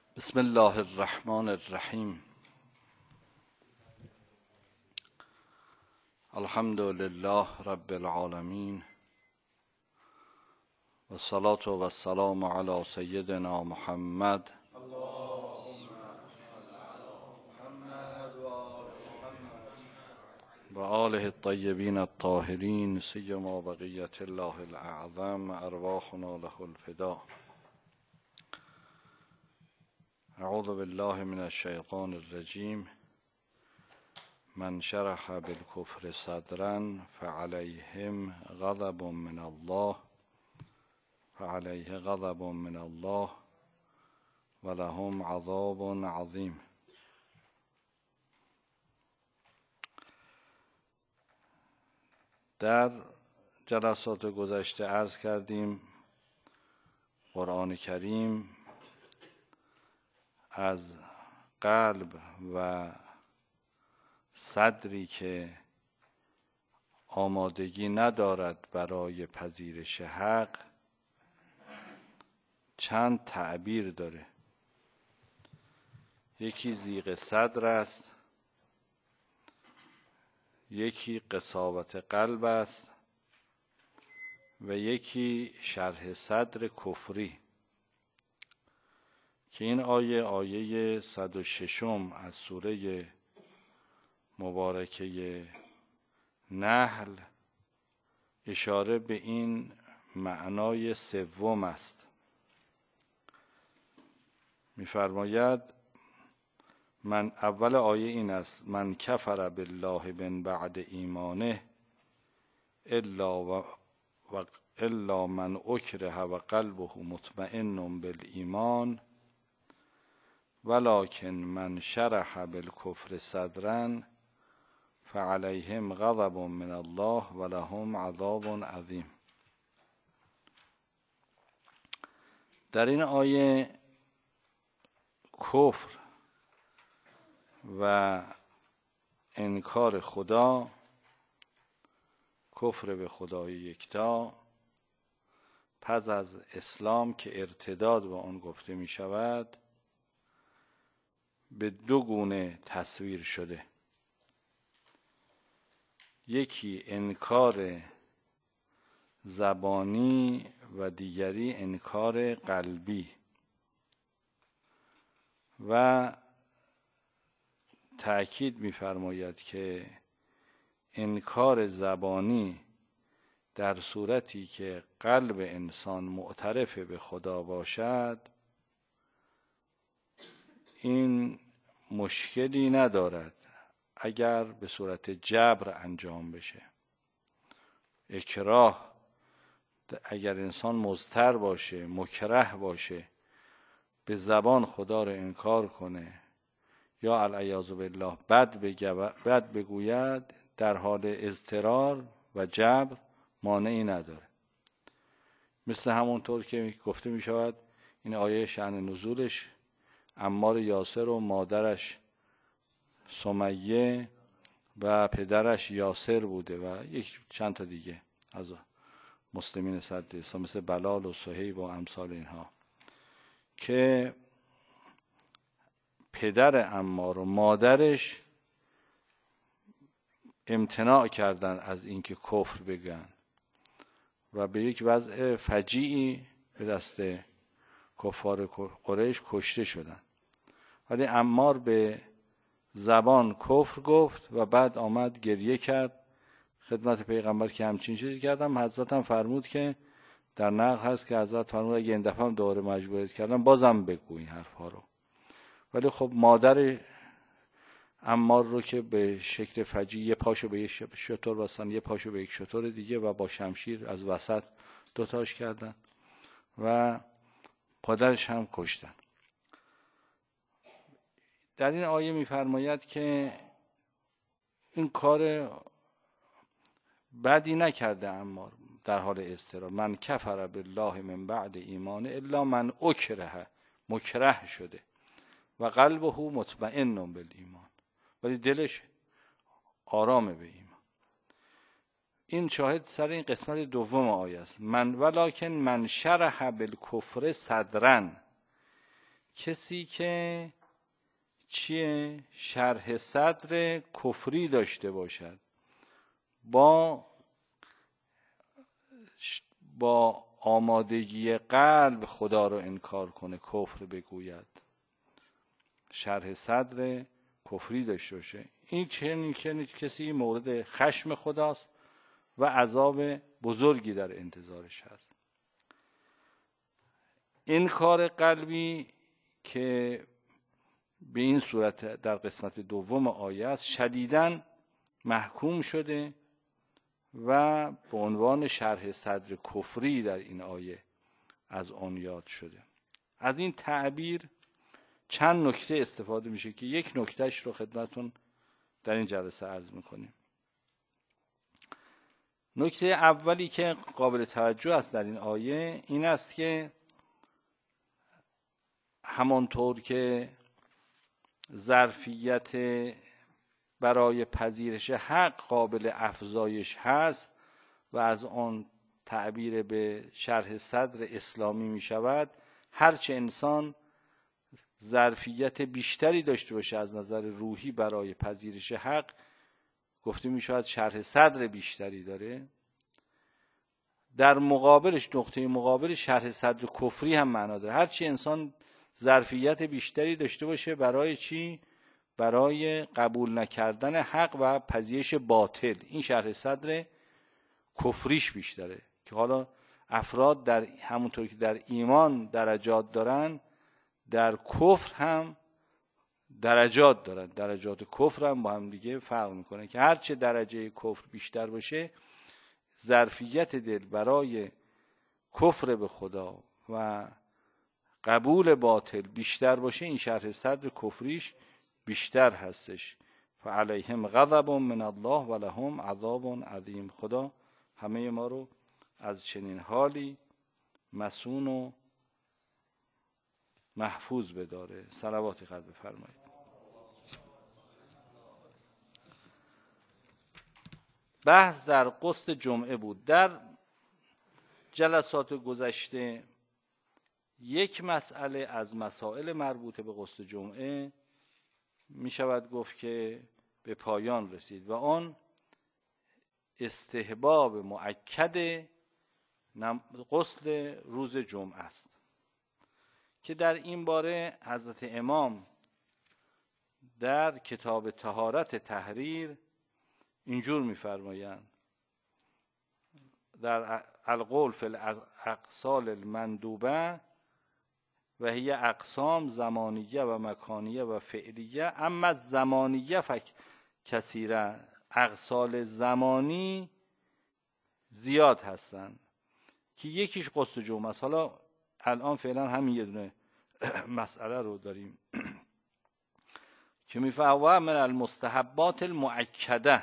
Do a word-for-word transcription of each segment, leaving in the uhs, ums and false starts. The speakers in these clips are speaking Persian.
بسم الله الرحمن الرحیم. الحمد لله رب العالمین و الصلاة و السلام علی سیدنا محمد و آله الطیبین الطاهرین سیما بقیة الله الاعظم ارواحنا له الفدا. اعوذ بالله من الشیطان الرجیم. من شرح بالکفر صدرا فعلیهم غضب من الله فعلیه غضب من الله ولهم عذاب عظیم. در جلسات گذشته عرض کردیم قرآن کریم از قلب و صدری که آمادگی ندارد برای پذیرش حق چند تعبیر داره. یکی ضیق صدر است، یکی قساوت قلب است و یکی شرح صدر کفری که این آیه آیه صد و ششم از سوره مبارکه نحل اشاره به این معنای سوم است. می‌فرماید من اول آیه این است: من کفر بالله من بعد ایمانه الا و و الا من اکره و قلبه مطمئن بالایمان ولکن من شرح بالکفر صدرا فعلیهم غضب من الله ولهم عذاب عظیم. در این آیه کفر و انکار خدا، کفر به خدای یکتا پس از اسلام که ارتداد به آن گفته می شود به دو گونه تصویر شده. یکی انکار زبانی و دیگری انکار قلبی و تأکید می‌فرماید که انکار زبانی در صورتی که قلب انسان معترف به خدا باشد این مشکلی ندارد اگر به صورت جبر انجام بشه. اکراه، اگر انسان مضطر باشه، مکره باشه، به زبان خدا رو انکار کنه یا العیاذ بالله بد بد بگوید، در حال اضطرار و جبر مانعی نداره. مثل همونطور که گفته می شود این آیه شأن نزولش عمار یاسر و مادرش سمیه و پدرش یاسر بوده و یک چند تا دیگه از مسلمین صد اسلام مثل بلال و صهیب و امثال اینها که پدر عمار و مادرش امتناع کردن از اینکه کفر بگن و به یک وضع فجیعی به دست کفار قریش کشته شدن. ولی عمار به زبان کفر گفت و بعد آمد گریه کرد خدمت پیغمبر که همچین چیزی کردم. حضرت هم فرمود که در نقل هست که حضرت فرمود اگه این دفعه هم دوباره مجبوریت کردم بازم بگو این حرفا رو. ولی خب مادر عمار رو که به شکل فجیع یه پاشو به یک شتر بستن، یه پاشو به یک شتر دیگه و با شمشیر از وسط دوتاش کردن و پدرش هم کشتن. در این آیه می‌فرماید که این کار بدی نکرده عمار در حال اضطرار. من کفر بالله من بعد ایمان الا من اکره، مکره شده و قلبه مطمئن بالایمان، ولی دلش آرامه به ایمان. این شاهد سر این قسمت دوم آیه است. من ولکن من شرح بالکفر صدرا، کسی که چیه؟ شرح صدر کفری داشته باشد، با با آمادگی قلب خدا رو انکار کنه، کفر بگوید، شرح صدر کفری داشته باشه. این چنین چنین کسی مورد خشم خداست و عذاب بزرگی در انتظارش هست. این کار قلبی که به این صورت در قسمت دوم آیه است شدیداً محکوم شده و به عنوان شرح صدر کفری در این آیه از آن یاد شده. از این تعبیر چند نکته استفاده میشه که یک نکتهش رو خدمتون در این جلسه عرض میکنیم. نکته اولی که قابل توجه است در این آیه این است که همانطور که ظرفیت برای پذیرش حق قابل افزایش هست و از آن تعبیر به شرح صدر اسلامی می شود، هرچه انسان ظرفیت بیشتری داشته باشه از نظر روحی برای پذیرش حق، گفته می شود شرح صدر بیشتری داره. در مقابلش، نقطه مقابل شرح صدر کفری هم معنا داره. هرچی انسان ظرفیت بیشتری داشته باشه برای چی؟ برای قبول نکردن حق و پذیرش باطل، این شرح صدر کفریش بیشتره. که حالا افراد در همونطور که در ایمان درجات دارن، در کفر هم درجات دارن، درجات کفر هم با هم دیگه فرق میکنه که هرچه درجه کفر بیشتر باشه، ظرفیت دل برای کفر به خدا و قبول باطل بیشتر باشه، این شرح صدر کفریش بیشتر هستش. فعلیهم غضب من الله و لهم عذاب عظیم. خدا همه ما رو از چنین حالی مسون و محفوظ بداره. صلواتی قد بفرمایید. بحث در غسل جمعه بود. در جلسات گذشته یک مسئله از مسائل مربوط به غسل جمعه می شود گفت که به پایان رسید و آن استحباب مؤکد غسل روز جمعه است که در این باره حضرت امام در کتاب طهارت تحریر اینجور می‌فرمایند: در القول فی الاقسال المندوبه و هی اقسام زمانیه و مکانیه و فعلیه، اما زمانیه فک کثیره، اقسال زمانی زیاد هستن که یکیش غسل جمعه است. حالا الان فعلا همین یه دونه مسئله رو داریم که میفعوا من المستحبات المؤکده،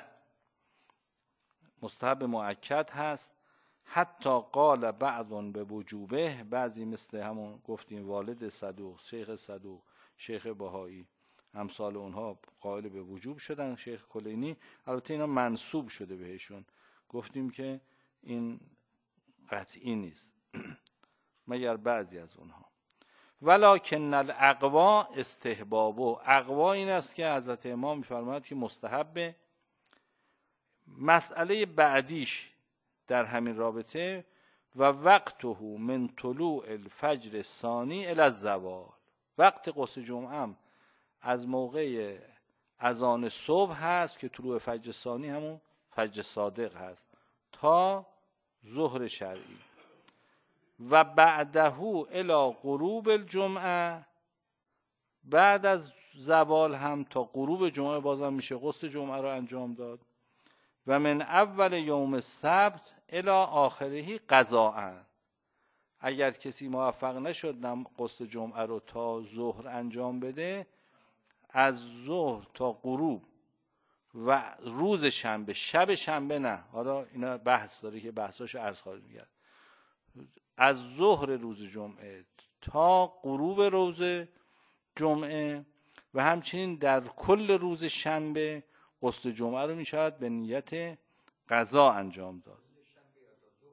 مستحب مؤکد هست. حتی قال بعضون به وجوبه، بعضی مثل همون گفتیم والد صدوق، شیخ صدوق، شیخ بهایی، امثال اونها قائل به وجوب شدن. شیخ کلینی البته اینا منسوب شده بهشون، گفتیم که این قطعی نیست مگر بعضی از اونها. ولکن الاقوا استحبابو، اقوا این است که حضرت امام می‌فرماید که مستحبه. مسئله بعدیش در همین رابطه و وقته من طلوع الفجر ثانی الی الزوال، وقت غسل جمعه هم از موقع اذان صبح هست که طلوع فجر ثانی همون فجر صادق هست تا ظهر شرعی، و بعده الی غروب الجمعه، بعد از زوال هم تا غروب جمعه بازم میشه غسل جمعه رو انجام داد. و من اول یوم السبت الی آخره قضاء، اگر کسی موفق نشد غسل جمعه رو تا ظهر انجام بده، از ظهر تا غروب و روز شنبه، شب شنبه نه، حالا اینا بحث داره که بحثاشو عرض خواهد می‌کرد، از ظهر روز جمعه تا غروب روز جمعه و همچنین در کل روز شنبه غسل جمعه رو میشود به نیت قضا انجام داد.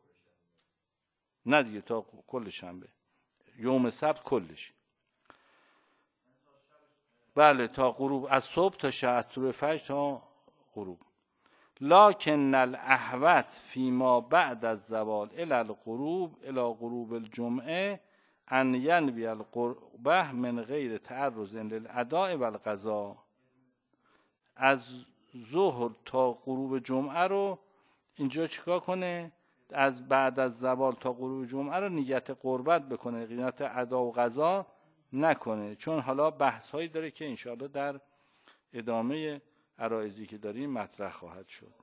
نه دیگه تا کل شنبه، یوم سبت کلش. بله تا غروب، از صبح تا شب، از طلوع فجر تا غروب. لکن الاحوط فیما بعد از زوال الی الغروب الی غروب الجمعه ان ینوی القربه من غیر تعرض للاداء و القضاء. از ظهر تا غروب جمعه رو اینجا چیکار کنه؟ از بعد از زوال تا غروب جمعه رو نیت قربت بکنه، نیت ادا و قضا نکنه، چون حالا بحث هایی داره که انشاءالله در ادامه عرایضی که داریم مطرح خواهد شد.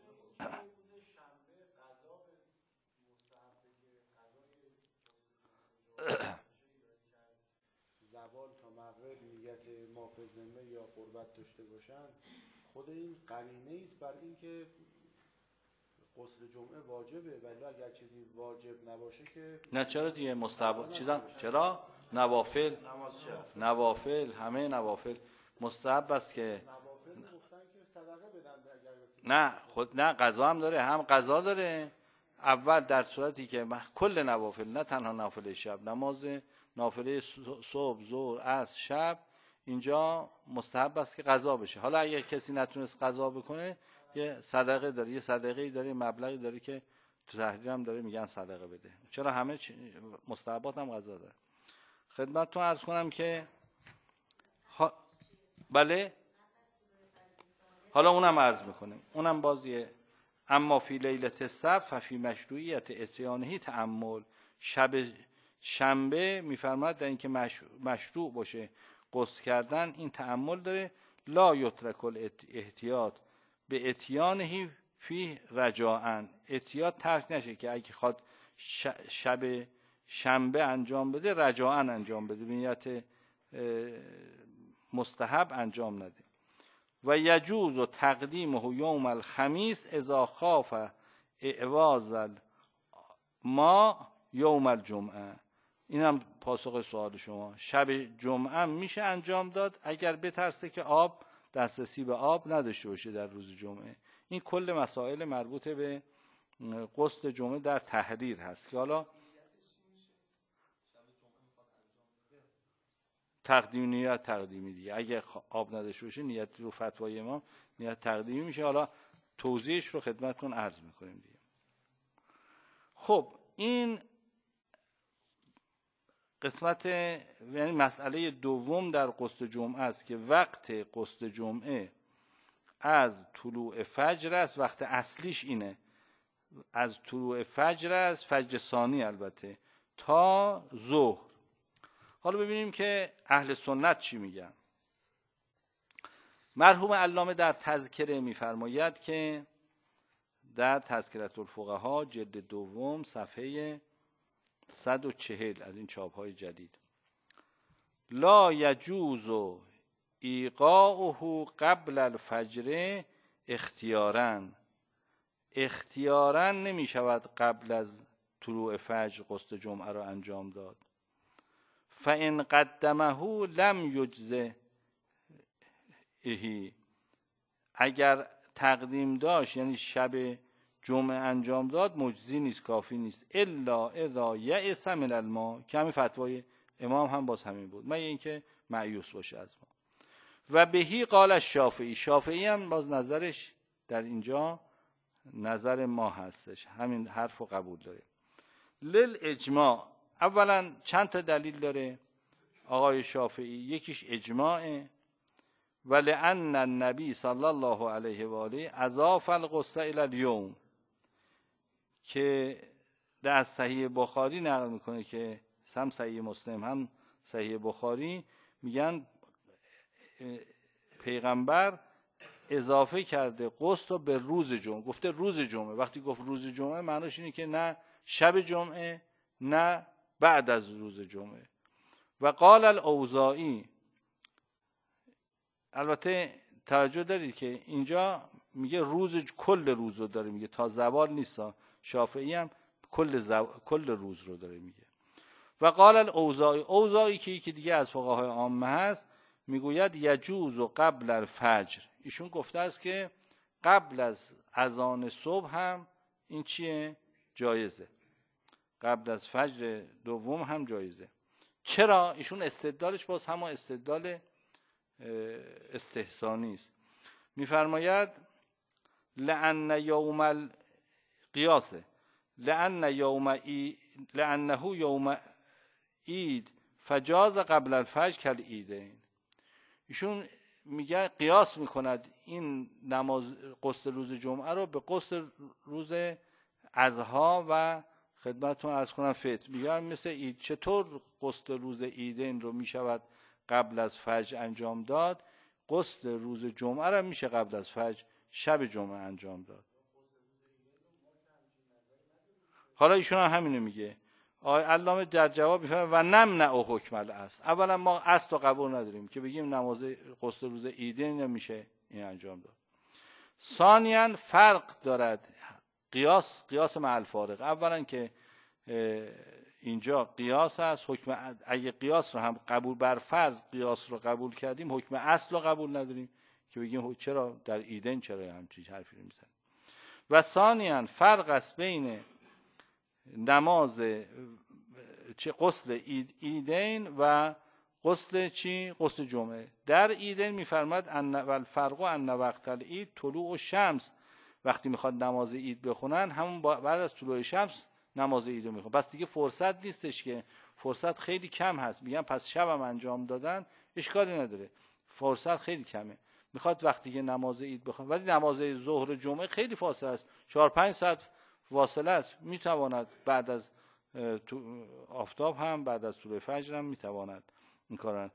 زوال تا مغرب نیت مافزمه یا قربت داشته باشن، خود این قرینه است بر اینکه غسل جمعه واجبه، ولی اگر چیزی واجب نباشه که نه چرا دیگه مستحب چیزا، چرا نوافل نوافل همه نوافل مستحب است که نوافل گفتن که صدقه بدن اگر نه خود نه قضا هم داره، هم قضا داره. اول در صورتی که کل نوافل، نه تنها نافله شب، نماز نافله صبح ظهر عصر شب اینجا مستحب است که قضا بشه. حالا اگر کسی نتونست قضا بکنه یه صدقه داره، یه صدقه‌ای داره، مبلغی داره که تو تحریر هم داره میگن صدقه بده. چرا همه مستحبات هم قضا داره. خدمتتون عرض کنم که ها... بله حالا اونم عرض میکنیم، اونم بازیه. اما فی لیلت السبت ففی مشروعیت اتیانه تأمل. شب شنبه میفرماد در اینکه مشروع باشه غسل کردن، این تأمل داره. لا یترک الاحتیاط به اتیانه فی رجاءن. احتیاط ترک نشه که اگه خواهد شب شنبه انجام بده رجاءن انجام بده، به نیت مستحب انجام نده. و یجوز و تقدیمه یوم الخمیس اذا خاف اعواز ما یوم الجمعه. اینم پاسخ سوال شما. شب جمعه میشه انجام داد اگر بترسه که آب، دسترسی به آب نداشته باشه در روز جمعه. این کل مسائل مربوط به غسل جمعه در تحریر هست که حالا تقدیم نیت تقدیمی دیگه، اگه آب نداشته باشه نیت رو فتوای امام نیت تقدیمی میشه. حالا توضیحش رو خدمتتون عرض میکنیم دیگه. خب این قسمت، یعنی مسئله دوم در غسل جمعه است که وقت غسل جمعه از طلوع فجر است. وقت اصلیش اینه، از طلوع فجر است، فجر ثانی البته، تا ظهر. حالا ببینیم که اهل سنت چی میگن. مرحوم علامه در تذکره میفرماید که در تذکرة الفقها جلد دوم صفحه صد و چهل از این چاپ‌های جدید، لا یجوز ایقاعه قبل الفجر اختیاراً. اختیاراً نمی شود قبل از طلوع فجر غسل جمعه را انجام داد. فإن قدمه لم یجزه، اگر تقدیم داشت یعنی شب جمعه انجام داد مجزی نیست، کافی نیست. الا اذا یئس من الماء، که همین فتوای امام هم باز همین بود، مگه اینکه مایوس باشه از ما. و بهی قال الشافعی، شافعی هم باز نظرش در اینجا نظر ما هستش، همین حرف رو قبول داره. للاجماع، اولا چند تا دلیل داره آقای شافعی. یکیش اجماعه، ولأن النبی صلی الله علیه و آله اضاف الغسل الی اليوم، که در صحیح بخاری نقل میکنه که هم صحیح مسلم هم صحیح بخاری میگن پیغمبر اضافه کرده غسل رو به روز جمعه، گفته روز جمعه. وقتی گفت روز جمعه معناش اینه که نه شب جمعه نه بعد از روز جمعه. و قال الاوزاعی، البته توجه دارید که اینجا میگه روز، کل روز رو داره میگه، تا زوال نیست. شافعی هم کل زو... کل روز رو داره میگه. و قال الاوزاعی، اوزاعی که یکی دیگه از فقهای عامه هست میگوید یجوز و قبل الفجر. ایشون گفته است که قبل از اذان صبح هم این چیه؟ جایزه. قبل از فجر دوم هم جایزه. چرا؟ ایشون استدلالش باز همون استدلال استحسانی است. میفرماید لأن یوم القیاس لأن یوم ای لأنه یوم عید فجاز قبل الفجر کالعیدین. ایشون میگه قیاس میکند این نماز غسل روز جمعه رو به غسل روز اضحی و خدمتتون عرض کنم فطر. میگه مثل عید. چطور غسل روز عیدین رو میشود قبل از فجر انجام داد، غسل روز جمعه رو میشه قبل از فجر شب جمعه انجام داد. حالا ایشون هم همینو میگه. آقای علامه در جواب میفرماید و نمنع حکم الاصل. اولا ما اصل رو قبول نداریم که بگیم نماز غسل روز عیدین نمیشه این انجام داد. ثانیاً فرق دارد قیاس قیاس مع الفارق. اولا که اینجا قیاس است، حکم اگه قیاس رو هم قبول بر فرض قیاس رو قبول کردیم، حکم اصل رو قبول نداریم که بگیم چرا در عیدین چرا همچین حرفی میزنیم. و ثانیاً فرق است بین نماز چه غسل عید عیدین و غسل چی؟ غسل جمعه. در عیدین میفرماد ان والفرق ان وقت العید طلوع الشمس. وقتی میخواد نماز عید بخونن همون بعد از طلوع شمس نماز عید رو میخوان. بس دیگه فرصت نیستش، که فرصت خیلی کم هست. میگن پس شبم انجام دادن اشکالی نداره، فرصت خیلی کمه. میخواد وقتی که نماز عید بخوان، ولی نماز ظهر جمعه خیلی فاصله است، چهار پنج ساعت فاصله است. میتواند بعد از آفتاب هم بعد از طلوع فجر هم میتواند این کارن.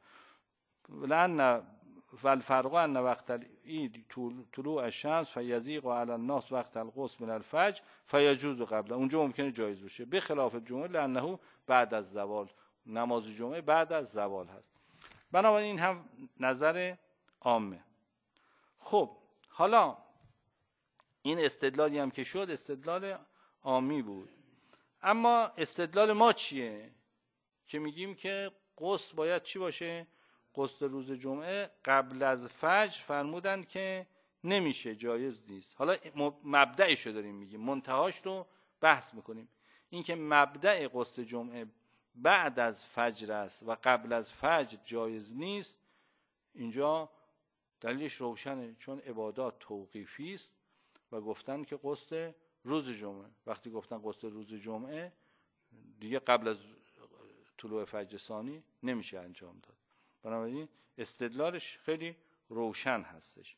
لأن والفرق ان وقت العید طلوع الشمس فیضیق علی الناس وقت الغسل من الفجر فیجوز قبل. اونجا ممکنه جایز بشه، به خلاف جمعه لأنه بعد از زوال. نماز جمعه بعد از زوال هست. بنابراین این هم نظر عامه. خب حالا این استدلالی هم که شد استدلال عامی بود، اما استدلال ما چیه که میگیم که غسل باید چی باشه؟ غسل روز جمعه قبل از فجر فرمودن که نمیشه، جایز نیست. حالا مبدأشو داریم میگیم، منتهاش رو بحث میکنیم. این که مبدأ غسل جمعه بعد از فجر است و قبل از فجر جایز نیست، اینجا دلیلش روشنه، چون عبادات توقیفی است و گفتن که غسل روز جمعه، وقتی گفتن غسل روز جمعه دیگه قبل از طلوع فجر ثانی نمیشه انجام داد. بنابراین استدلالش خیلی روشن هستش.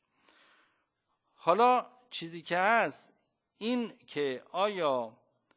حالا چیزی که هست این که آیا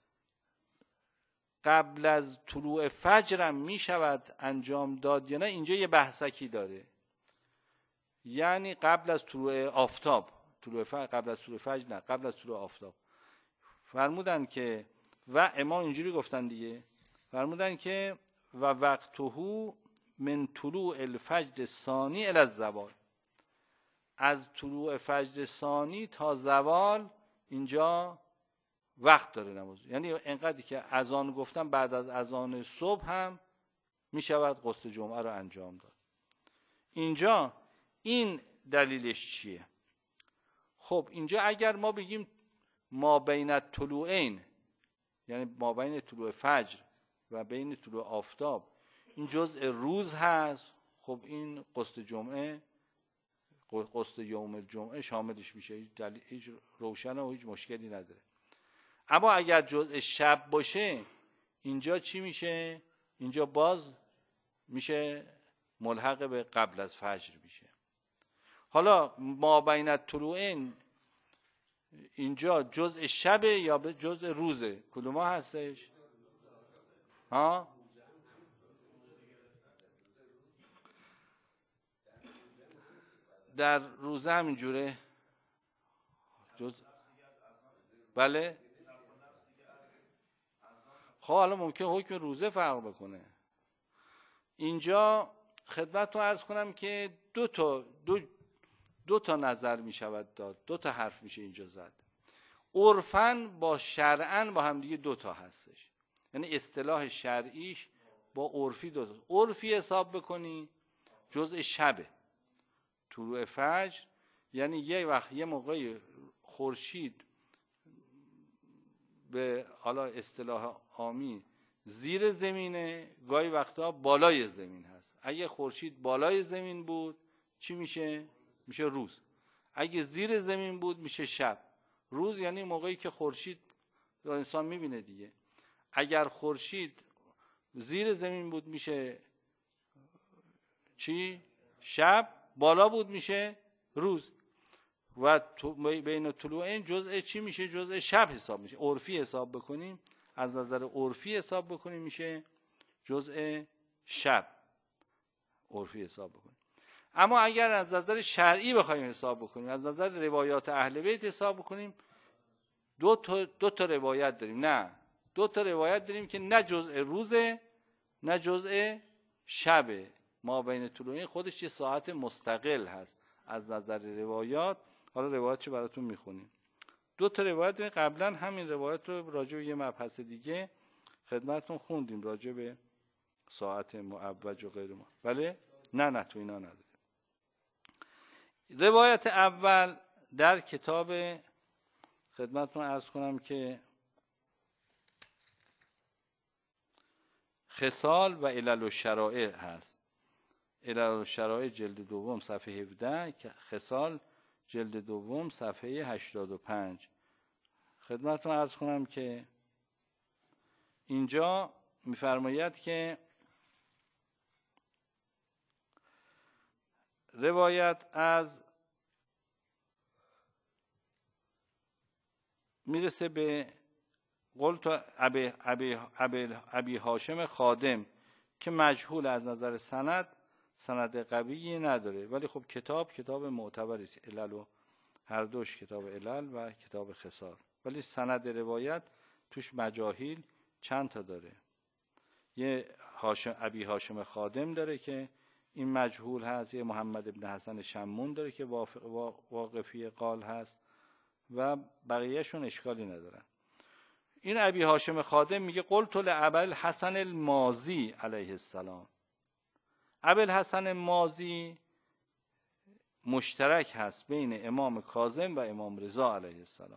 قبل از طلوع فجر هم میشود انجام داد یا نه، اینجا یه بحثکی داره. یعنی قبل از طلوع آفتاب، طلوع فجر قبل از طلوع فجر نه، قبل از طلوع آفتاب فرمودن که و اما اینجوری گفتن دیگه، فرمودن که و وقته من طلوع الفجر ثانی الی الزوال. از طلوع فجر ثانی تا زوال اینجا وقت داره نماز. یعنی انقدری که اذان گفتن بعد از اذان صبح هم می شود غسل جمعه رو انجام داد. اینجا این دلیلش چیه؟ خب اینجا اگر ما بگیم ما بین طلوعین، یعنی ما بین طلوع فجر و بین طلوع آفتاب این جزء روز هست، خب این غسل جمعه غسل یوم الجمعه شاملش میشه، هیچ دلیل هیچ روشنه و هیچ مشکلی نداره. اما اگر جزء شب باشه اینجا چی میشه؟ اینجا باز میشه ملحق به قبل از فجر میشه. حالا ما بین طلوعین اینجا جزء شبه یا جزء روزه؟ کدوم هستش؟ ها؟ در روزه همینجوره جزء. بله. خب حالا ممکن حکم روزه فرق بکنه. اینجا خدمت رو عرض کنم که دو تا دو دو تا نظر می شود داد، دو تا حرف میشه اینجا زد. عرفاً با شرعاً با هم دیگه دو تا هستش، یعنی اصطلاح شرعیش با عرفی دو تا. عرفی حساب بکنی جزء شبه، طلوع فجر، یعنی یه وقت یه موقعی خورشید به حالا اصطلاح عامی زیر زمینه، گاهی وقتا بالای زمین هست. اگه خورشید بالای زمین بود چی میشه؟ میشه روز. اگه زیر زمین بود میشه شب. روز یعنی موقعی که خورشید رو انسان میبینه دیگه. اگر خورشید زیر زمین بود میشه چی؟ شب. بالا بود میشه روز. و بین طلوعین جزء چی میشه؟ جزء شب حساب میشه. عرفی حساب بکنیم، از نظر عرفی حساب بکنیم میشه جزء شب. عرفی حساب بکنیم. اما اگر از نظر شرعی بخوایم حساب بکنیم، از نظر روایات اهل بیت حساب بکنیم، دو تا دو تا روایت داریم. نه، دو تا روایت داریم که نه جزء روزه نه جزء شبه. ما بین طلوعین خودش یه ساعت مستقل هست از نظر روایات. حالا روایتشو براتون میخونیم. دو تا روایت داریم. قبلا همین روایت رو راجع به یه مبحث دیگه خدمتتون خوندیم، راجع به ساعت معوج و غیر ما. بله؟ نه نه تو اینا نداره. روایت اول در کتاب خدمتتون عرض کنم که خصال و علل و شرائع هست. علل و شرائع جلد دوم صفحه هفده، که خصال جلد دوم صفحه هشتاد و پنج. خدمتتون عرض کنم که اینجا می‌فرماید که روایت از میرسه به قلت ابی ابی ابی ابی هاشم خادم که مجهول از نظر سند، سند قوی نداره، ولی خب کتاب کتاب معتبری است. علل و هر دوش کتاب علل و کتاب خصال، ولی سند روایت توش مجاهیل چند تا داره. یه هاشم ابی هاشم خادم داره که این مجهول هست، یه محمد ابن حسن شمون داره که واقفی قال هست و بقیهشون اشکالی ندارن. این ابی هاشم خادم میگه قلت لابوالحسن المازی علیه السلام. ابوالحسن مازی مشترک هست بین امام کاظم و امام رضا علیه السلام.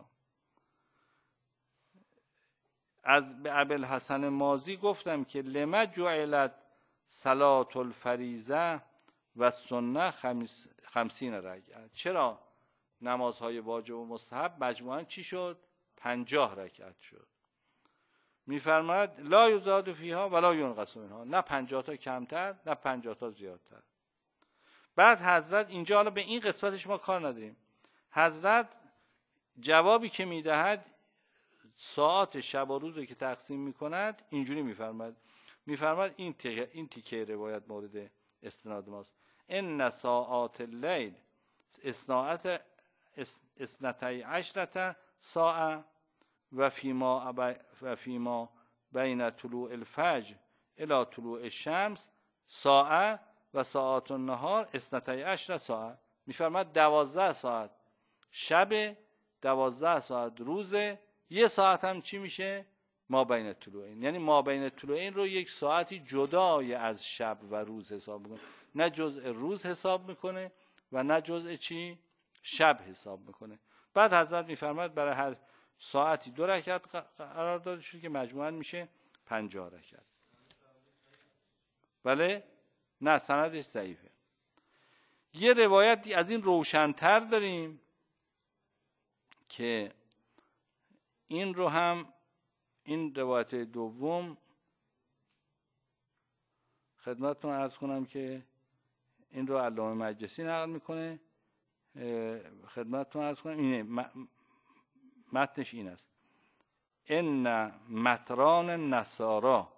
از به ابوالحسن مازی گفتم که لما جعلت صلاة الفریضه و سنه خمس خمسین رکعت. چرا نمازهای واجب و مستحب مجموعاً چی شد؟ پنجاه رکعت شد. میفرماید لا یزاد فیها ولا ینقص منها، نه پنجاه تا کمتر نه پنجاه تا زیادتر. بعد حضرت اینجا، حالا به این قسمتش ما کار نداریم، حضرت جوابی که میدهد ساعات شب و روزی که تقسیم میکند اینجوری میفرماید میفرماید این تیکه این تیکه روایت مورد استناد ماست. ان ساعات اللیل اثناء اثنتی عشرة ساعه و فیما و فیما بین طلوع الفجر الی طلوع الشمس ساعه و ساعات النهار اثنتی عشرة ساعه. میفرماید دوازده ساعت شب، دوازده ساعت روز، یه ساعت هم چی میشه؟ ما بین طلوعین. یعنی ما بین طلوعین رو یک ساعتی جدای از شب و روز حساب میکنه، نه جزء روز حساب میکنه و نه جزء چی؟ شب حساب میکنه. بعد حضرت میفرماید برای هر ساعتی دو رکعت قرار داده شده که مجموعاً میشه پنجاه رکعت. بله؟ نه سندش ضعیفه. یه روایت از این روشن‌تر داریم که این رو هم، این روایت دوم خدمتتون عرض کنم که این رو علامه مجلسی نقل میکنه. خدمتتون عرض کنم اینه، متنش این است: ان مطران النصارا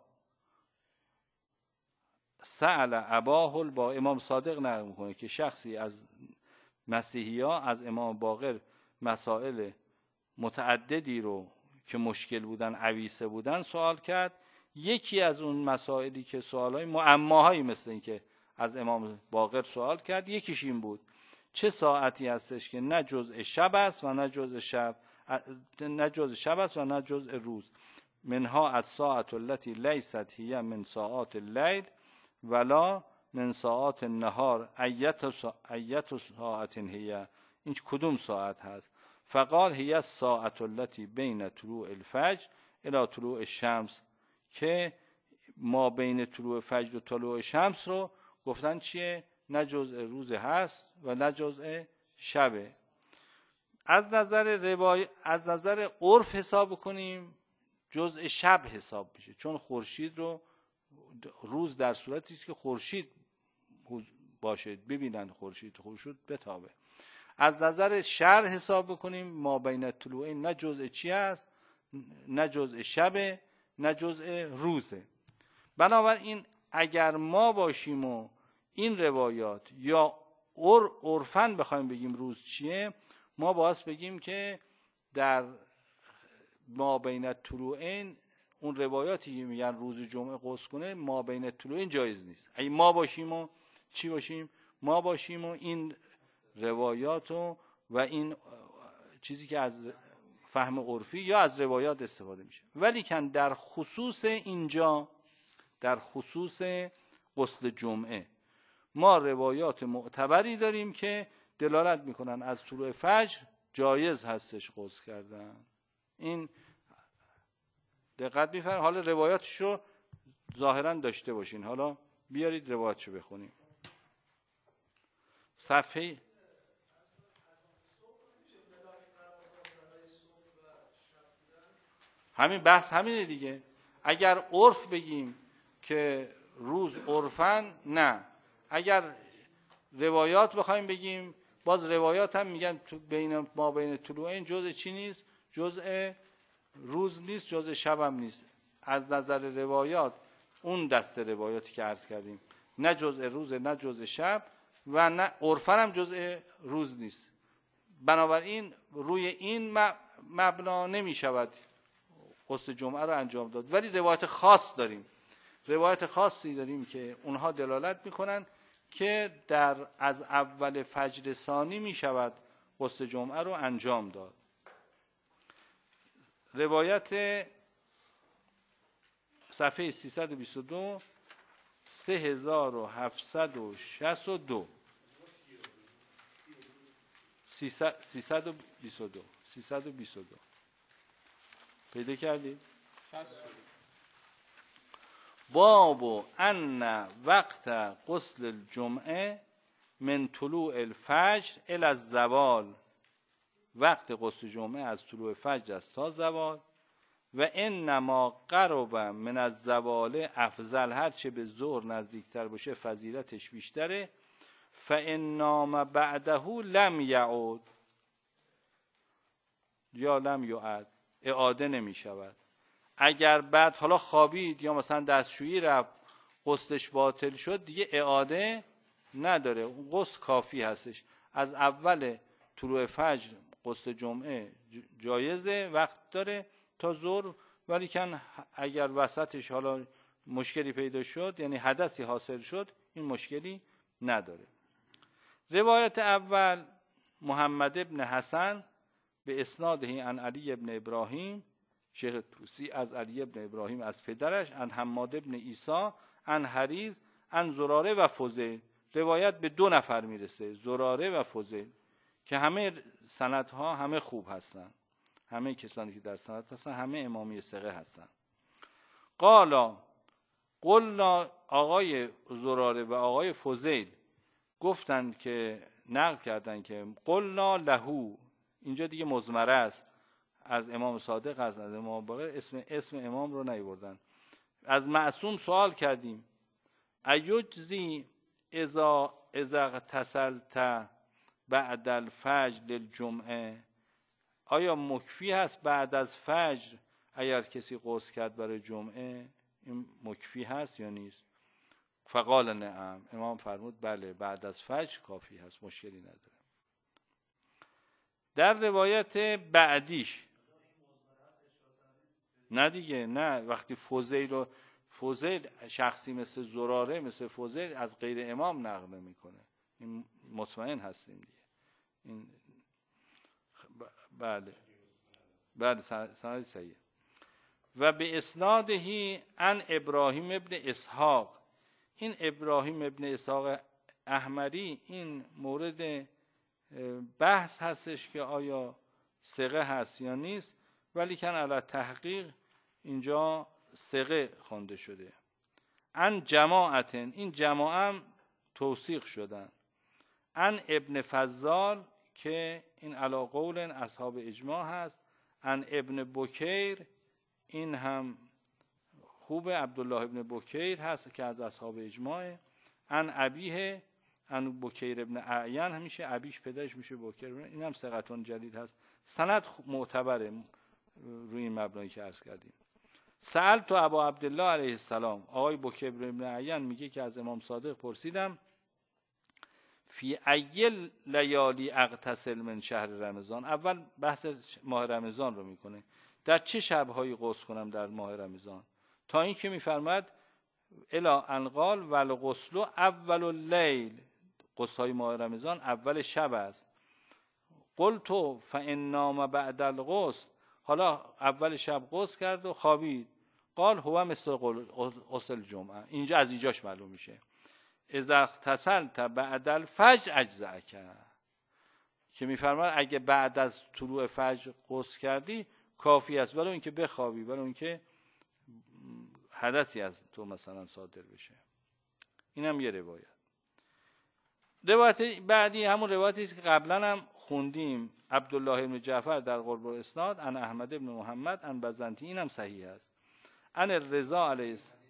سأل اباه با امام صادق نقل میکنه که شخصی از مسیحی ها از امام باقر مسائل متعددی رو که مشکل بودن، عویسه بودن سوال کرد. یکی از اون مسائلی که سوالای معماهایی مثل این که از امام باقر سوال کرد، یکیش این بود: چه ساعتی هستش که نه جزء شب است و نه جزء شب نه جزء شب است و نه جزء روز؟ منها از ساعت التي لیست هي من ساعات اللیل ولا من ساعات النهار ایت ساعت هي. این کدوم ساعت هست؟ فقال هي الساعت التي بین طلوع الفجر الى طلوع الشمس، که ما بین طلوع فجر و طلوع شمس رو گفتن چیه؟ نه جزء روز هست و نه جزء شبه. از نظر روای از نظر عرف حساب کنیم جزء شب حساب میشه، چون خورشید رو روز در صورتی است که خورشید باشه، ببینن خورشید خورشید بتابه. از نظر شرع حساب بکنیم ما بین الطلوعین نه جزء چی است، نه جزء شبه نه جزء روزه. بنابراین اگر ما باشیم و این روایات یا عرفاً بخوایم بگیم روز چیه، ما باید بگیم که در ما بین الطلوعین اون روایاتی که میگن روز جمعه غسل کنه ما بین الطلوعین جایز نیست. اگه ما باشیم و چی باشیم؟ ما باشیم و این روایات و, و این چیزی که از فهم عرفی یا از روایات استفاده میشه. ولی کن در خصوص اینجا، در خصوص غسل جمعه ما روایات معتبری داریم که دلالت میکنن از طلوع فجر جایز هستش غسل کردن. این دقت می‌فرمایید. حالا روایاتشو ظاهرا داشته باشین. حالا بیارید روایاتشو بخونیم. صفحه همین بحث همینه دیگه. اگر عرف بگیم که روز عرفن، نه. اگر روایات بخوایم بگیم، باز روایات هم میگن بین ما بین طلوعین جزء چی نیست؟ جزء روز نیست، جزء شب هم نیست. از نظر روایات اون دست روایاتی که عرض کردیم نه جزء روز نه جزء شب و نه عرفن هم جزء روز نیست. بنابراین روی این مبنا نمی شود غسل جمعه رو انجام داد. ولی روایت خاص داریم، روایت خاصی داریم که اونها دلالت میکنن که در از اول فجر ثانی می شود غسل جمعه رو انجام داد. روایت صفحه سیصد و بیست و دو سه هزار و هفتصد و شصت و دو سیصد و بیست و دو سیصد و بیست و دو پیدا کردید؟ باب ان وقت غسل الجمعه من طلوع الفجر الی الزوال، وقت غسل جمعه از طلوع فجر است تا زوال. و انما قرب من الزوال افضل، هرچه به ظهر نزدیکتر باشه فضیلتش بیشتره. فان نام بعده لم یعود یا لم یعد، اعاده نمی شود. اگر بعد حالا خوابید یا مثلا دستشویی رفت غسلش باطل شد، دیگه اعاده نداره، اون غسل کافی هستش. از اول طلوع فجر غسل جمعه جایزه، وقت داره تا ظهر. ولی کن اگر وسطش حالا مشکلی پیدا شد، یعنی حدثی حاصل شد، این مشکلی نداره. روایت اول محمد ابن حسن به اسناده عن علی ابن ابراهیم، شیخ طوسی از علی ابن ابراهیم از پدرش، عن حماد ابن عیسی عن حریز عن زراره و فضیل. روایت به دو نفر میرسه، زراره و فضیل، که همه سندها همه خوب هستن، همه کسانی که در سند هستن همه امامی ثقه هستن. قالا قلنا، آقای زراره و آقای فضیل گفتند که نقل کردن که قلنا لهو، اینجا دیگه مضمره است، از امام صادق است، از امام باقر، اسم اسم امام رو نیاوردن. از معصوم سوال کردیم ایجزی اذا اذا اغتسلت بعد الفجر للجمعه، آیا مکفی هست بعد از فجر اگر کسی غسل کرد برای جمعه، این مکفی هست یا نیست؟ فقال نعم، امام فرمود بله، بعد از فجر کافی هست، مشکلی نداره. در روایت بعدیش نه دیگه، نه، وقتی فضیل و فضیل شخصی مثل زراره مثل فضیل از غیر امام نقل میکنه، این مطمئن هستیم دیگه. این بله بله سند صحیح. و به اسنادهی عن ابراهیم ابن اسحاق، این ابراهیم ابن اسحاق احمری این مورد بحث هستش که آیا ثقه هست یا نیست، ولی کن علی تحقیق اینجا ثقه خوانده شده. عن جماعت، این جماعه توثیق شدن. ان ابن فضال که این علی قول اصحاب اجماع هست. ان ابن بکیر این هم خوب، عبدالله ابن بکیر هست که از اصحاب اجماع. ان ابیه ان بکیر ابن اعین همیشه ابیش پدرش میشه بکیر، این هم ثقتون جدید هست. سند معتبره روی این مبنایی که عرض کردیم. سألت تو ابا عبدالله علیه السلام، آقای بکیر ابن اعین میگه که از امام صادق پرسیدم فی ای لیالی اغتسل من شهر رمضان. اول بحث ماه رمضان رو میکنه، در چه شبهایی غسل کنم در ماه رمضان، تا این که میفرماد الا ان قال والغسل اول اللیل، غسل های ماه رمضان اول شب است. قلت فان نام بعد الغسل، حالا اول شب غسل کرد و خوابید. قال هو مثل غسل جمعه، اینجا از اینجاش معلوم میشه اذا اغتسلت بعد الفجر اجزأک، که میفرماد اگه بعد از طلوع فجر غسل کردی کافی است، ولو اینکه بخوابی، ولو اینکه حدثی از تو مثلا صادر بشه. اینم یه روایت. روایت بعدی همون روایتی است که قبلا هم خوندیم، عبدالله بن جعفر در قرب الاسناد ان احمد بن محمد ان بزنتی، اینم صحیح است. ان رضا علیه السلام.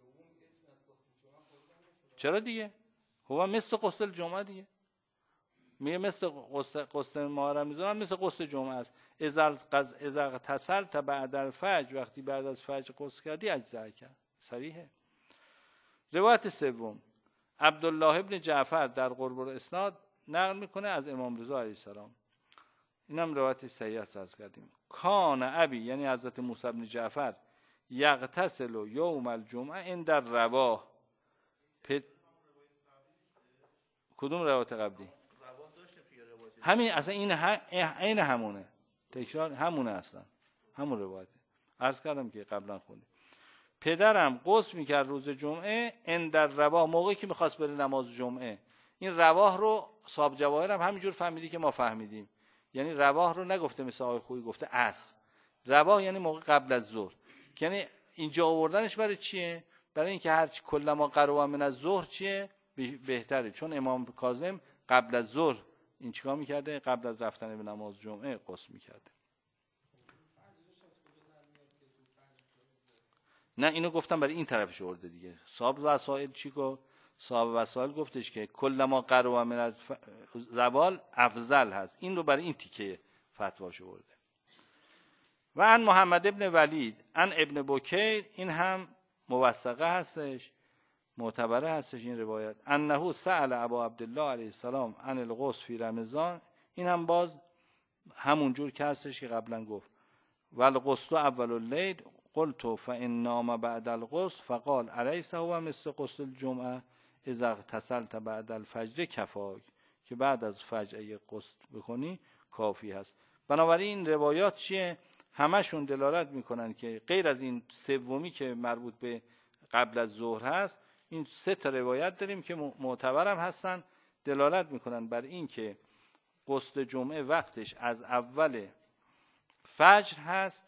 چرا دیگه؟ هو مثل غسل جمعه دیگه، میگه مثل غسل ماه رمضان مثل غسل جمعه است. اذا اغتسلت بعد الفجر، وقتی بعد از فجر غسل کردی اجزا کرد. صریحه. روایت سوم عبدالله ابن جعفر در قرب الاسناد نقل میکنه از امام رضا علیه السلام، اینم روایت صحیح است از کردیم. کان ابی یعنی حضرت موسی ابن جعفر یغتسل یوم الجمعه عند الرباح. پد... کدوم روایت قبلی؟ همین اصلا این عین ه... همونه، تکرار همونه، اصلا همون روایت عرض کردم که قبلا خوندیم. پدرم غسل میکرد روز جمعه عند الرباح، موقعی که میخواست بره نماز جمعه. این رواح رو صاحب جواهر هم همینجور فهمیدی که ما فهمیدیم، یعنی رواح رو نگفته مثل آقای خویی، گفته عصر. رواح یعنی موقع قبل از ظهر، یعنی اینجا آوردنش برای چیه؟ برای اینکه هر کلما قرب من از ظهر چیه بهتره، چون امام کاظم قبل از ظهر این چیکار میکرده؟ قبل از رفتن به نماز جمعه غسل میکرده. نه اینو گفتم برای این طرفش آورده دیگه. صاحب وسائل چی گفت؟ صاحب وسائل گفتش که کلما قرب من از زوال افضل هست، این رو برای این تیکه فتواش آورده. و ان محمد ابن ولید ان ابن بکیر، این هم موثقه هستش، معتبره هستش این روایت. انه سأل ابا عبدالله علیه السلام عن الغسل فی رمضان، این هم باز همون جور که هستش که قبلا گفت. والغسل اول اللیل قلت فان نام بعد الغسل فقال الیس هو مثل غسل الجمعه اذا اغتسلت بعد الفجر کفاک، که بعد از فجر اگه غسل بکنی کافی هست. بنابراین این روایات چیه؟ همشون دلالت میکنن که غیر از این سومی که مربوط به قبل از ظهر هست، این سه تا روایت داریم که معتبرم هستن، دلالت میکنن بر این که غسل جمعه وقتش از اول فجر هست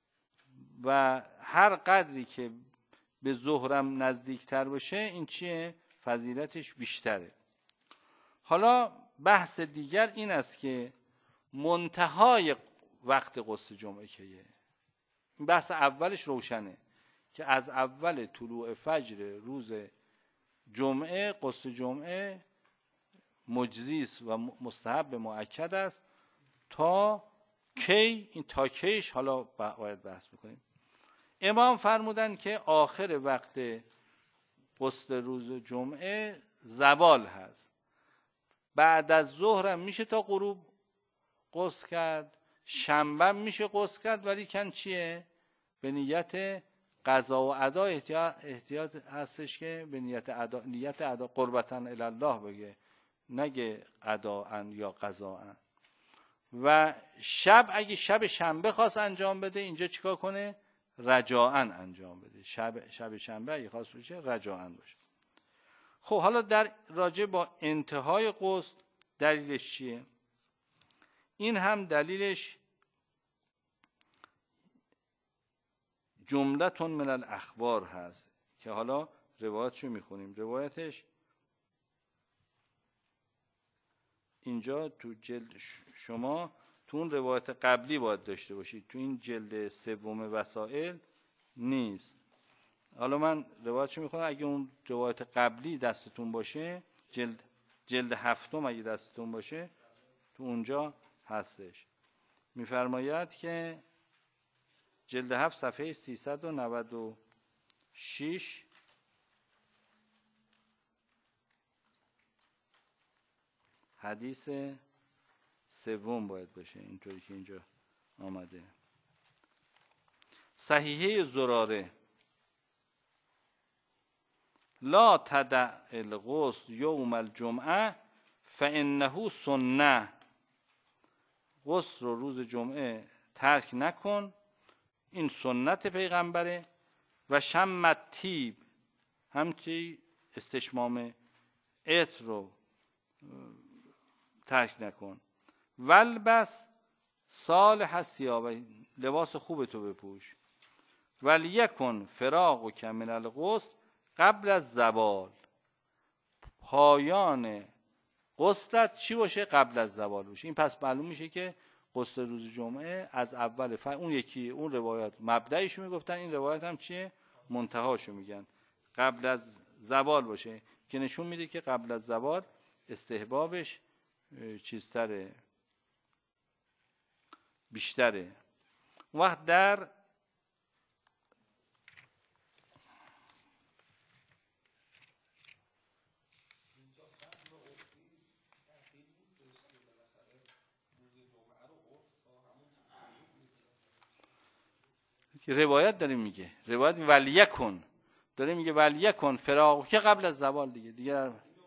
و هر قدری که به ظهرم نزدیکتر باشه این چیه؟ فضیلتش بیشتره. حالا بحث دیگر این است که منتهای وقت غسل جمعه کیه؟ بحث اولش روشنه که از اول طلوع فجر روز جمعه غسل جمعه مجزیست و مستحب مؤکد است. تا کی؟ این تا کیش حالا باید بحث میکنیم. امام فرمودن که آخر وقت غسل روز جمعه زوال هست، بعد از ظهر میشه تا غروب غسل کرد، شنبه میشه غسل کرد، ولی کن چیه؟ به نیت قضا و ادا احتیاط, احتیاط هستش که به نیت ادا، نیت ادا قربتاً الی الله بگه، نگه اداءً یا قضاءً. و شب اگه شب شنبه خواست انجام بده اینجا چیکار کنه؟ رجاءً انجام بده. شب شب شنبه اگه خواست بشه رجاءً باشه. خب حالا در راجع با انتهای غسل دلیلش چیه؟ این هم دلیلش جملتون من الاخبار هست که حالا روایتشو میخونیم. روایتش اینجا تو جلد شما تو اون روایت قبلی باید داشته باشید، تو این جلد سوم وسائل نیست. حالا من روایتشو میخونم، اگه اون روایت قبلی دستتون باشه، جلد جلد هفتم اگه دستتون باشه تو اونجا هستش. میفرماید که جلد هفت صفحه سیصد و نود و شش حدیث سوم باید باشه، اینطوری که اینجا آمده. صحیحه زراره: لا تدع الغسل یوم الجمعه فانه سنه. غسل رو روز جمعه ترک نکن، این سنت پیغمبره. و شمت تیب، همچی استشمام عطر رو ترک نکن. والبس صالح الثیاب، لباس خوب تو بپوش. ولیکن فراغک من الغسل قبل از زوال، پایان غسلت چی باشه؟ قبل از زوال باشه. این پس معلوم میشه که غسل روز جمعه از اول ف... اون یکی اون روایت مبدأشو میگفتن، این روایت هم چیه؟ منتهاشو میگن قبل از زوال باشه، که نشون میده که قبل از زوال استحبابش چیزتره، بیشتره. وقت در روایت داره میگه، روایت ولیکن داره میگه ولیکن فراغ که قبل از زوال دیگه دیگه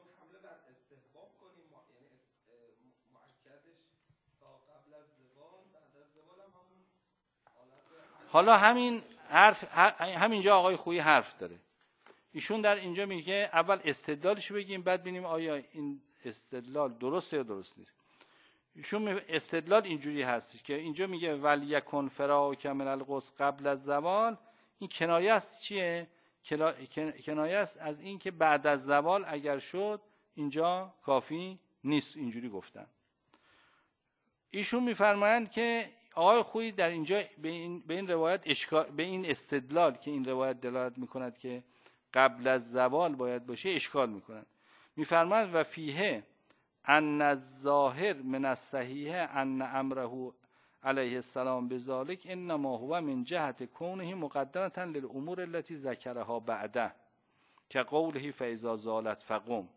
حالا همین حرف همینجا آقای خویی حرف داره. ایشون در اینجا میگه اول استدلالش بگیم بعد ببینیم آیا این استدلال درسته یا درست نیست. ایشون استدلال اینجوری هست که اینجا میگه ولیکن فراغک من الغسل قبل از زوال، این کنایه است چیه؟ کنایه است از این که بعد از زوال اگر شد اینجا کافی نیست، اینجوری گفتن. ایشون میفرمایند که آقای خویی در اینجا به این به این روایت اشکال، به این استدلال که این روایت دلالت میکند که قبل از زوال باید باشه اشکال میکنند. میفرمایند و فیه ان الظاهر من الصحیح ان امره علیه السلام بذلک انما هو من جهت کونه مقدمه للامور التي ذکرها بعده که قوله فاذا زالت فقم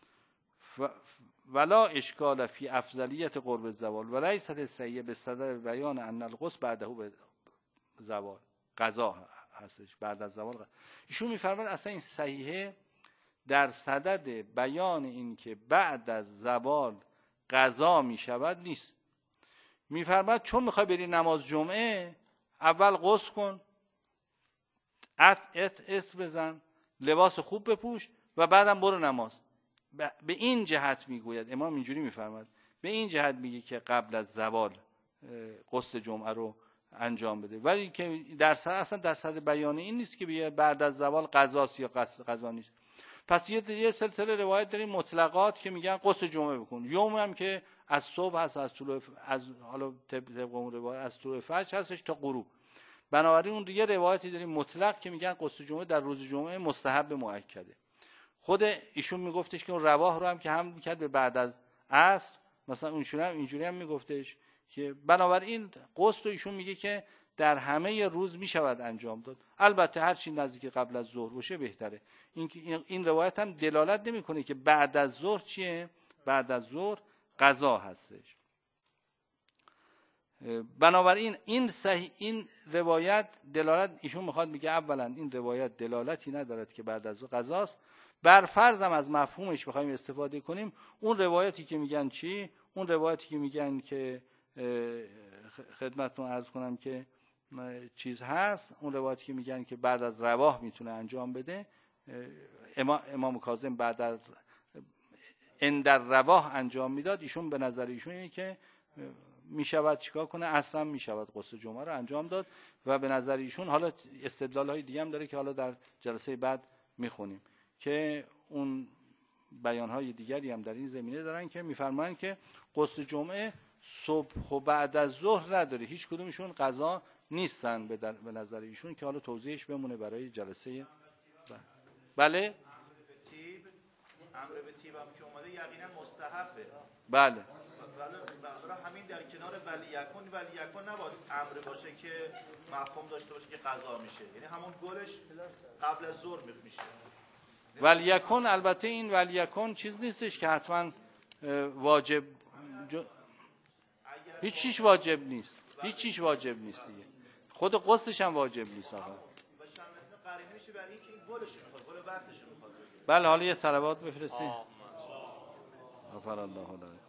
ولا اشکال فی افضلیت قرب الزوال ولیست الصحیح بصدد بیان ان الغسل بعده زوال قضا هستش، بعد از زوال. ایشون میفرماید اصلا این صحیحه در صدد بیان این که بعد از زوال قضا می شود نیست. میفرماید چون میخوای بری نماز جمعه اول غسل کن، عطر بزن، لباس خوب بپوش و بعدم برو نماز. به این جهت میگوید امام، اینجوری میفرماید به این جهت میگه که قبل از زوال غسل جمعه رو انجام بده، ولی که در صدد اصلا در صدد بیان این نیست که بیاد بعد از زوال قضاست یا قضا نیست. پس یه سلسله روایت داریم مطلقات که میگن غسل جمعه بکن، یوم هم که از صبح هست، از طلوع از حالا طبق اون روایت از طلوع فجر هستش تا غروب. بنابراین اون دیگه روایتی داریم مطلق که میگن غسل جمعه در روز جمعه مستحب مؤکده. خود ایشون میگفتش که اون رواه رو هم که هم میکرد به بعد از عصر، مثلا اونشون هم اینجوری هم میگفتش که بنابراین غسل ایشون میگه که در همه روز میشود انجام داد، البته هر چی نزدیک قبل از ظهر باشه بهتره. این این روایت هم دلالت نمیکنه که بعد از ظهر چیه؟ بعد از ظهر قضا هستش. بنابراین این صحیح این روایت دلالت، ایشون میخواد میگه اولا این روایت دلالتی ندارد که بعد از ظهر قضاست. بر فرضم از مفهومش بخوایم استفاده کنیم، اون روایتی که میگن چی؟ اون روایتی که میگن که خدمتتون عرض کنم که چیز هست، اون روایتی که میگن که بعد از رواه میتونه انجام بده، امام, امام کاظم بعد از اندر رواه انجام میداد، ایشون به نظر ایشون اینه که میشود چیکار کنه؟ اصلا میشود غسل جمعه رو انجام داد و به نظر ایشون، حالا استدلال های دیگه هم داره که حالا در جلسه بعد میخونیم، که اون بیانهای دیگری هم در این زمینه دارن که میفرمایند که غسل جمعه صبح و بعد از ظهر نداره، هیچ کدومشون قضا نیستن به, به نظر ایشون، که حالا توضیحش بمونه برای جلسه. بله امر به تیب هم که اومده یقینا مستحبه. بله. برای همین در کنار ولی یکن ولی یکن نباید امر باشه که مفهوم داشته باشه که قضا میشه، یعنی همون گلش قبل از ظهر میشه. ولی یکن البته این ولی یکن چیز نیستش که حتما واجب جو... هیچ چیش واجب نیست، هیچ چیش واجب نیست دیگه، خود غسلش هم واجب نیست آقا. و شرط قرینه میشه برای اینکه این گلش میخواد، گل وقتش میخواد. بله حالا یه صلوات بفرستید. غفر الله لك.